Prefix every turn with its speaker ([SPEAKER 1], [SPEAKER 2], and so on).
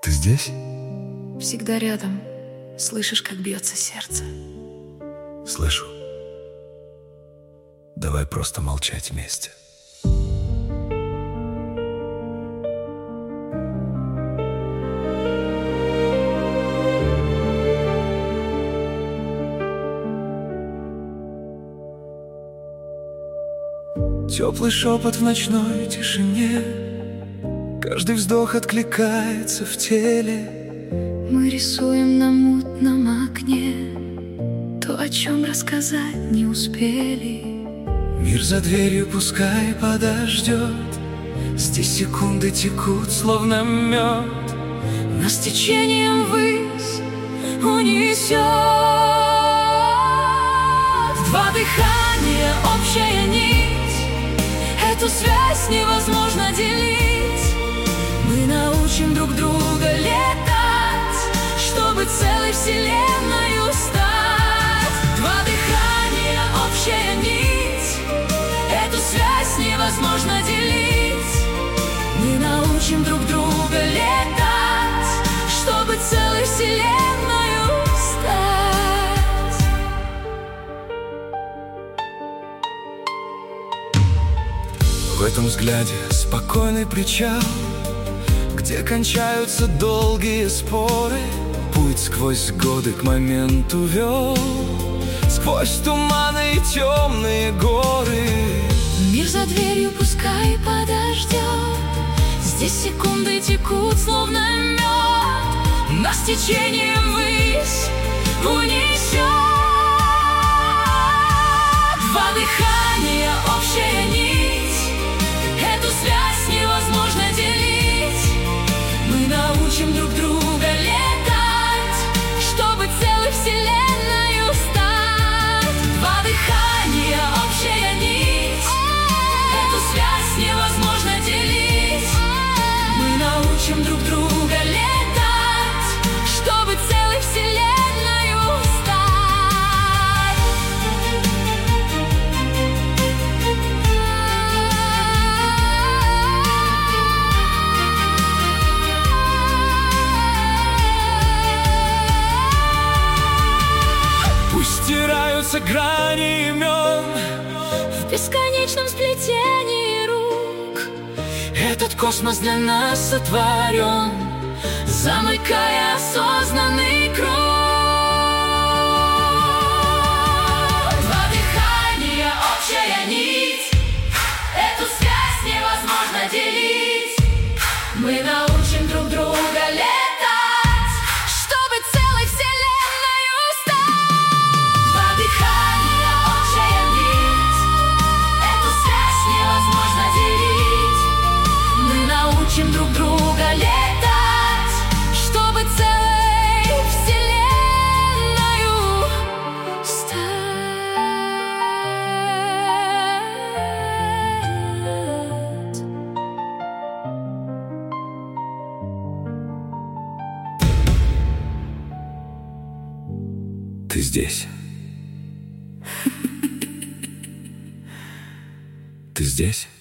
[SPEAKER 1] Ты здесь?
[SPEAKER 2] Всегда рядом. Слышишь, как бьется сердце?
[SPEAKER 1] Слышу. Давай просто молчать вместе. Теплый шепот в ночной тишине, каждый вздох откликается в теле.
[SPEAKER 2] Мы рисуем на мутном окне то, о чем рассказать не успели.
[SPEAKER 1] Мир за дверью пускай подождет, здесь секунды текут, словно мед.
[SPEAKER 2] Нас течением ввысь унесет. Два дыхания, общая нить, эту связь невозможно делить. Мы научим друг друга летать, чтобы целой вселенной стать. Два дыхания, общая нить, эту связь невозможно делить. Мы научим друг друга летать, чтобы целой вселенной стать.
[SPEAKER 1] В этом взгляде спокойный причал, где кончаются долгие споры. Путь сквозь годы к моменту вел, сквозь туманы и темные горы.
[SPEAKER 2] Мир за дверью пускай подождет, здесь секунды текут, словно мед. Нас течением ввысь унесет. Два дыхания, общая нить, эту связь невозможно делить. Мы научим друг друга летать, чтобы целой вселенной стать. Два дыхания, общая нить, эту связь невозможно делить. Мы научим друг друга летать, чтобы целой вселенной
[SPEAKER 1] Стираются грани имен
[SPEAKER 2] в бесконечном сплетении рук.
[SPEAKER 1] Этот космос для нас сотворен,
[SPEAKER 2] замыкая осознанный круг. Два дыхания, общая нить, эту связь невозможно делить. Мы научим друг друга летать, чтобы целой вселенной стать. Два дыхания, общая нить, эту связь невозможно делить. Мы научим друг друга летать, чтобы целой вселенной стать.
[SPEAKER 1] Ты здесь. Ты здесь?